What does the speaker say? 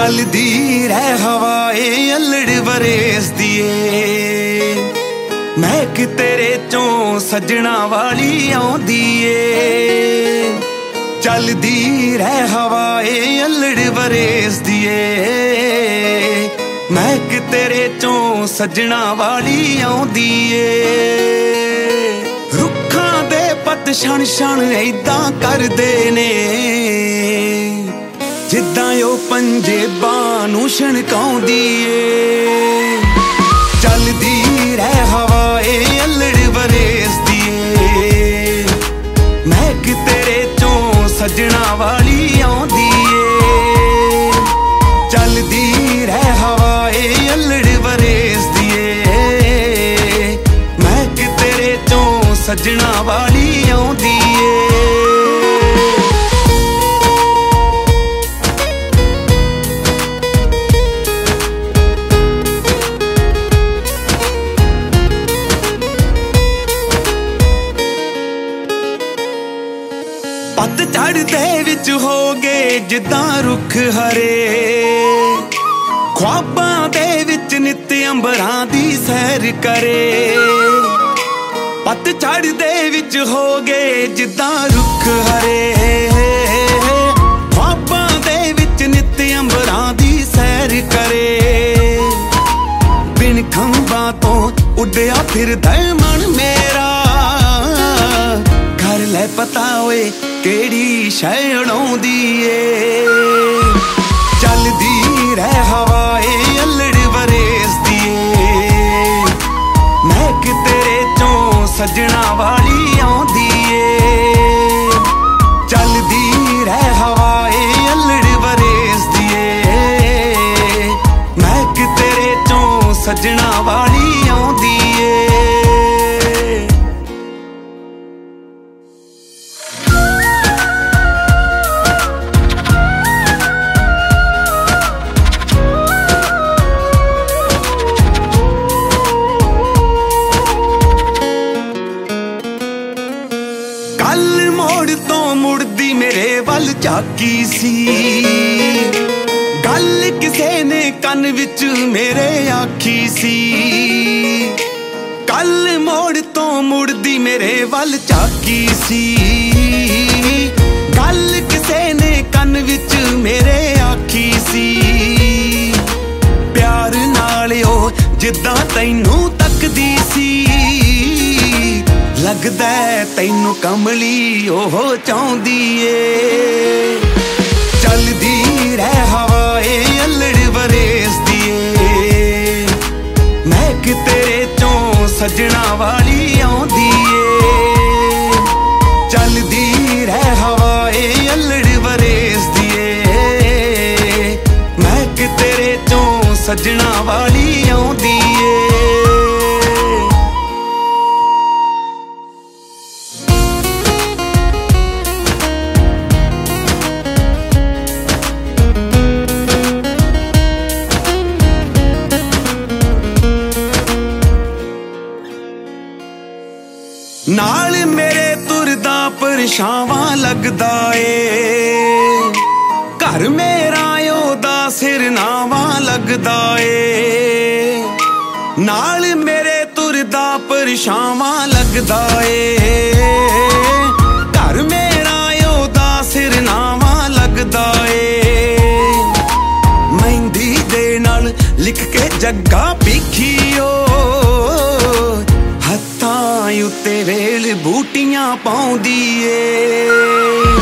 ਚੱਲਦੀ ਰਹਿ ਹਵਾ ਏ ਅਲੜ ਵਰੇਸਦੀ ਏ, ਮਹਿਕ ਤੇਰੇ ਚੋਂ ਸੱਜਣਾ ਵਾਲੀ ਆਉਂਦੀ ਏ। ਚੱਲਦੀ ਰਹਿ ਹਵਾ ਏ ਅਲੜ ਵਰੇਸਦੀ ਏ, ਮਹਿਕ ਤੇਰੇ ਚੋਂ ਸੱਜਣਾ ਵਾਲੀ ਆਉਂਦੀ ਏ। ਰੁੱਖਾਂ ਦੇ ਪੱਤ ਛਣ ਛਣ ਏਦਾਂ ਕਰਦੇ ਨੇ ਜਿੱਦਾਂ ਉਹ ਪੰਜੇਬਾਂ ਨੂੰ ਛਣਕਾਉਂਦੀ ਏ। ਚੱਲਦੀ ਰਹਿ ਹਵਾ ਏ ਅਲੜ ਵਰੇਸਦੀ ਏ, ਮਹਿਕ ਤੇਰੇ ਚੋਂ ਸੱਜਣਾ ਵਾਲੀ ਆਉਂਦੀ ਏ। ਚੱਲਦੀ ਰਹਿ ਹਵਾ ਏ ਅਲੜ ਵਰੇਸਦੀ ਏ, ਮਹਿਕ ਤੇਰੇ ਚੋਂ ਸੱਜਣਾ ਵਾਲੀ ਆਉਂਦੀ ਏ। ਪੱਤਝੜ ਦੇ ਵਿੱਚ ਹੋ ਗਏ ਜਿੱਦਾਂ ਰੁੱਖ ਹਰੇ, ਖ਼ਵਾਬਾਂ ਦੇ ਵਿੱਚ ਨਿੱਤ ਅੰਬਰਾਂ ਦੀ ਸੈਰ ਕਰੇ। ਪੱਤਝੜ ਦੇ ਵਿੱਚ ਹੋ ਗਏ ਜਿੱਦਾਂ ਰੁੱਖ ਹਰੇ, ਖ਼ਵਾਬਾਂ ਦੇ ਵਿੱਚ ਨਿੱਤ ਅੰਬਰਾਂ ਦੀ ਸੈਰ ਕਰੇ। ਬਿਨ ਖੰਭਾਂ ਤੋਂ ਉੱਡਿਆ ਫਿਰਦਾ ਮਨ ਮੇਰਾ, ਕਰ ਲੈ ਪਤਾ ਓਏ ਕਿਹੜੀ ਸ਼ੈ ਉਡਾਉਂਦੀ ਏ। ਚੱਲਦੀ ਰਹਿ ਹਵਾ ਏ ਅਲੜ ਵਰੇਸਦੀ ਏ, ਮਹਿਕ ਤੇਰੇ ਚੋਂ ਸੱਜਣਾ ਵਾਲੀ ਆਉਂਦੀ ਏ। ਚੱਲਦੀ ਰਹਿ ਹਵਾ ਏ ਅਲੜ ਵਰੇਸਦੀ ਏ, ਮਹਿਕ ਤੇਰੇ ਚੋਂ ਸੱਜਣਾ ਵਾਲੀ ਆਉਂਦੀ ਏ। ਕੱਲ ਮੋੜ ਤੋਂ ਮੁੜਦੀ ਮੇਰੇ ਵੱਲ ਝਾਕੀ ਸੀ, ਗੱਲ ਕਿਸੇ ਨੇ ਕੰਨ ਵਿੱਚ ਮੇਰੇ ਆਖੀ ਸੀ। ਕੱਲ ਮੋੜ ਤੋਂ ਮੁੜਦੀ ਮੇਰੇ ਵੱਲ ਝਾਕੀ ਸੀ, ਗੱਲ ਕਿਸੇ ਨੇ ਕੰਨ ਵਿੱਚ ਮੇਰੇ ਆਖੀ ਸੀ। ਪਿਆਰ ਨਾਲ ਉਹ ਜਿੱਦਾਂ ਤੈਨੂੰ ਤੱਕਦੀ ਸੀ, ਲੱਗਦਾ ਤੈਨੂੰ ਕਮਲੀ ਉਹ ਚਾਹੁੰਦੀ ਏ। ਚੱਲਦੀ ਰਹਿ ਹਵਾ ਏ ਅਲੜ ਵਰੇਸਦੀ ਏ, ਮਹਿਕ ਤੇਰੇ ਚੋਂ ਸੱਜਣਾ ਵਾਲੀ ਆਉਂਦੀ ਏ। ਚੱਲਦੀ ਰਹਿ ਹਵਾ ਏ ਅਲੜ ਵਰੇਸਦੀ ਏ, ਮਹਿਕ ਤੇਰੇ ਚੋਂ ਸੱਜਣਾ ਵਾਲੀ ਆਉਂਦੀ ਏ। ਨਾਲ ਮੇਰੇ ਤੁਰਦਾ ਪਰਛਾਵਾਂ ਲੱਗਦਾ ਏ, ਘਰ ਮੇਰਾ ਉਹਦਾ ਸਿਰਨਾਵਾਂ ਲੱਗਦਾ ਏ। ਨਾਲ ਮੇਰੇ ਤੁਰਦਾ ਪਰਛਾਵਾਂ ਲੱਗਦਾ ਏ, ਘਰ ਮੇਰਾ ਉਹਦਾ ਸਿਰਨਾਵਾਂ ਲੱਗਦਾ ਏ। ਮਹਿੰਦੀ ਦੇ ਨਾਲ ਲਿਖ ਕੇ ਜੱਗਾ ਭਿੱਖੀਓ, ਹੱਥਾਂ ਉੱਤੇ ਵੇਲ ਬੂਟੀਆਂ ਪਾਉਂਦੀ ਏ।